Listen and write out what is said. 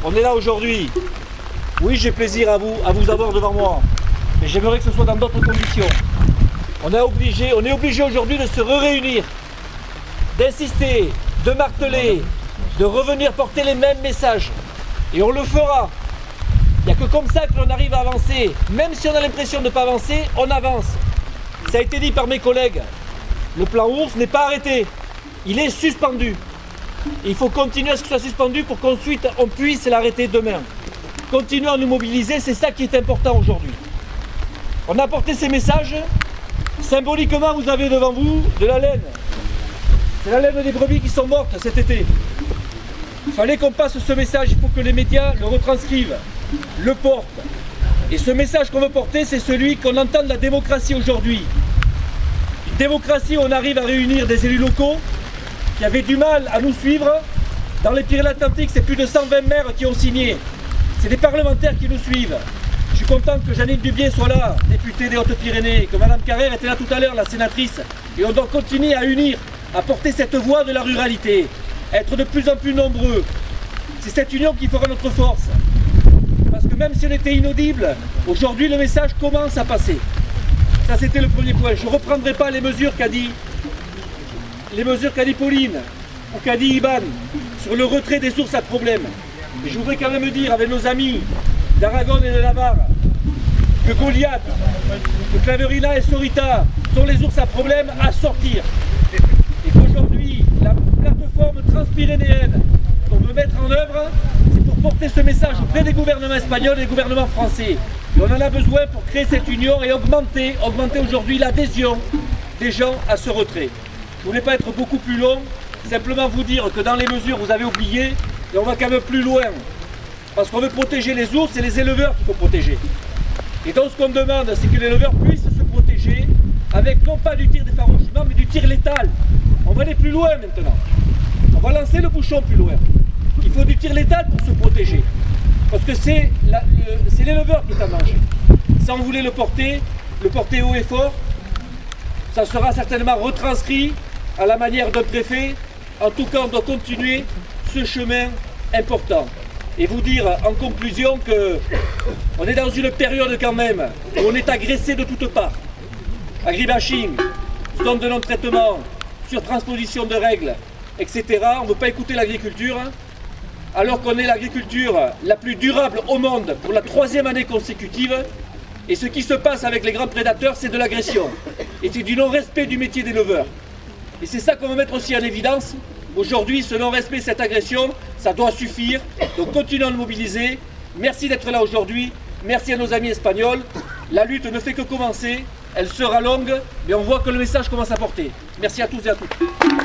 on est là aujourd'hui. Oui, j'ai plaisir à vous avoir devant moi, mais j'aimerais que ce soit dans d'autres conditions. On est obligé aujourd'hui de se réunir, d'insister, de marteler, de revenir porter les mêmes messages. Et on le fera. Il n'y a que comme ça que l'on arrive à avancer. Même si on a l'impression de ne pas avancer, on avance. Ça a été dit par mes collègues. Le plan ours n'est pas arrêté. Il est suspendu. Et il faut continuer à ce qu'il soit suspendu pour qu'ensuite on puisse l'arrêter demain. Continuons à nous mobiliser, c'est ça qui est important aujourd'hui. On a apporté ces messages. Symboliquement, vous avez devant vous de la laine. C'est la laine des brebis qui sont mortes cet été. Il fallait qu'on passe ce message, il faut que les médias le retranscrivent, le portent. Et ce message qu'on veut porter, c'est celui qu'on entend de la démocratie aujourd'hui. Une démocratie où on arrive à réunir des élus locaux qui avaient du mal à nous suivre. Dans les Pyrénées-Atlantiques, c'est plus de 120 maires qui ont signé. C'est des parlementaires qui nous suivent. Je suis content que Jeannine Dubié soit là, députée des Hautes-Pyrénées, que Madame Carrère était là tout à l'heure, la sénatrice. Et on doit continuer à unir, à porter cette voix de la ruralité, être de plus en plus nombreux. C'est cette union qui fera notre force. Parce que même si on était inaudible, aujourd'hui le message commence à passer. Ça c'était le premier point. Je ne reprendrai pas les mesures qu'a dit Pauline ou qu'a dit Iban sur le retrait des sources à problème. Mais je voudrais quand même dire avec nos amis d'Aragon et de Navarre que Goliath, que Claverina et Sorita sont les ours à problème à sortir. Et qu'aujourd'hui, la plateforme transpyrénéenne qu'on veut mettre en œuvre, c'est pour porter ce message auprès des gouvernements espagnols et des gouvernements français. Et on en a besoin pour créer cette union et augmenter aujourd'hui l'adhésion des gens à ce retrait. Je ne voulais pas être beaucoup plus long, simplement vous dire que dans les mesures, vous avez oublié, et on va quand même plus loin. Parce qu'on veut protéger les ours, c'est les éleveurs qu'il faut protéger. Et donc ce qu'on demande, c'est que les éleveurs puissent se protéger avec non pas du tir d'effarouchement, mais du tir létal. On va aller plus loin maintenant. On va lancer le bouchon plus loin. Il faut du tir létal pour se protéger. Parce que c'est l'éleveur qui est en danger. Ça, on voulait le porter haut et fort. Ça sera certainement retranscrit à la manière d'un préfet. En tout cas, on doit continuer ce chemin important. Et vous dire en conclusion qu'on est dans une période quand même où on est agressé de toutes parts. Agribashing, zone de non-traitement, surtransposition de règles, etc. On ne veut pas écouter l'agriculture, alors qu'on est l'agriculture la plus durable au monde pour la 3e année consécutive. Et ce qui se passe avec les grands prédateurs, c'est de l'agression. Et c'est du non-respect du métier d'éleveur. Et c'est ça qu'on veut mettre aussi en évidence. Aujourd'hui, ce non-respect, cette agression, ça doit suffire. Donc continuons à le mobiliser. Merci d'être là aujourd'hui. Merci à nos amis espagnols. La lutte ne fait que commencer. Elle sera longue, mais on voit que le message commence à porter. Merci à tous et à toutes.